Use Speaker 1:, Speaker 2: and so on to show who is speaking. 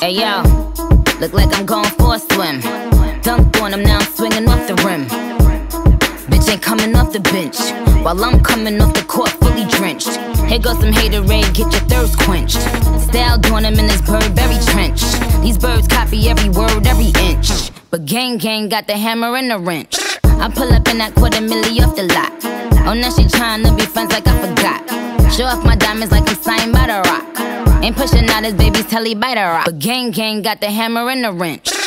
Speaker 1: Hey yo, look like I'm going for a swim. Dunked on him, now I'm swinging off the rim. Bitch ain't coming off the bench, while I'm coming off the court fully drenched. Here goes some haterade, get your thirst quenched. Style doing him in this Burberry trench. These birds copy every word, every inch. But gang got the hammer and the wrench. I pull up in that $250,000 off the lot. Oh, now she tryna be friends like I forgot. Show off my diamonds like I'm signed by The Rock. Ain't pushing out his baby's telly by The Rock. But gang got the hammer and the wrench.